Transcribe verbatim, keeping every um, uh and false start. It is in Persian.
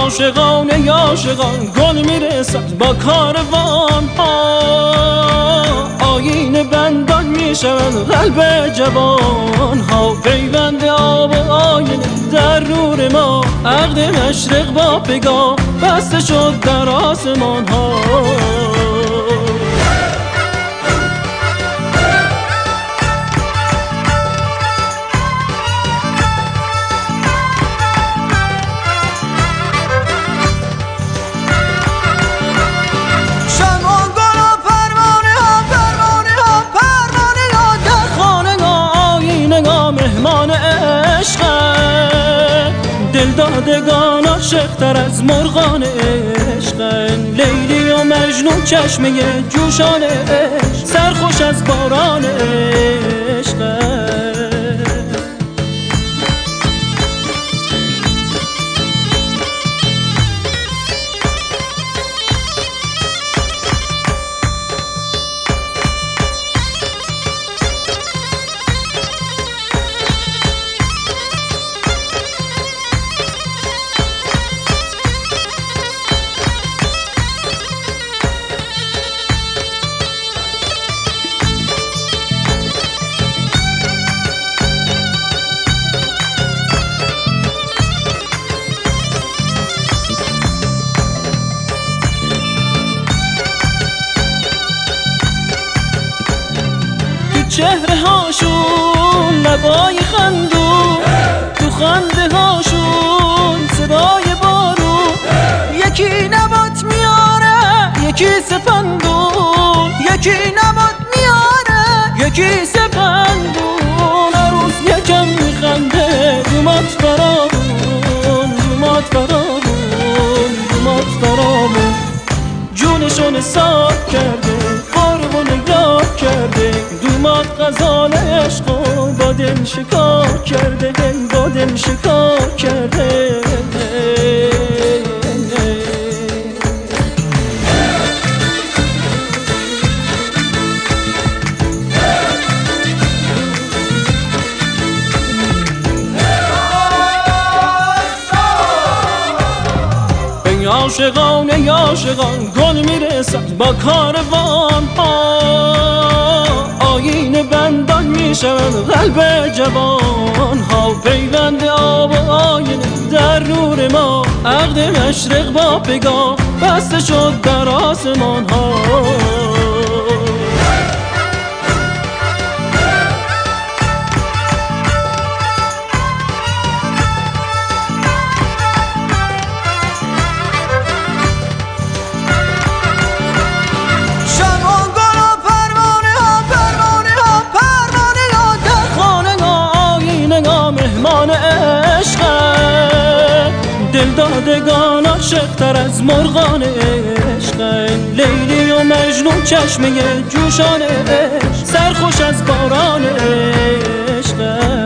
عاشقان عاشقان گل میرسد با کاروان ها، آیین بندان میشود قلب جوان ها. پیوند آب و آینه در نور ما، عقد مشرق با پگاه بسته شد در آسمان ها. مهمان عشق دلدادگان عاشق‌تر از مرغان عشق، لیلی و مجنون چشمه جوشان عشق، سرخوش از باران عشق. چهره هاشون لبای خندون، تو خنده هاشون صدای بارون، یکی نبات میاره یکی سپندون، یکی نبات میاره یکی سپندون. عروس یکم میخنده دومات فرامون، دومات فرامون، دومات فرامون. جونشون حساب کرده قربون یاد کرده، دومات غزال عشقو با دل شکار کرده، با دل شکار کرده. عاشقان عاشقان گل میرسد با کاروان ها، آیین بندان میشود قلب جوان ها. پیوند آب و آینه در نور ما، عقد مشرق با پگاه بسته شد در آسمان ها. مهمان عشق دلدادگان عاشق‌تر از مرغان عشق، لیلی و مجنون چشمه جوشان عشق، سرخوش از باران عشق.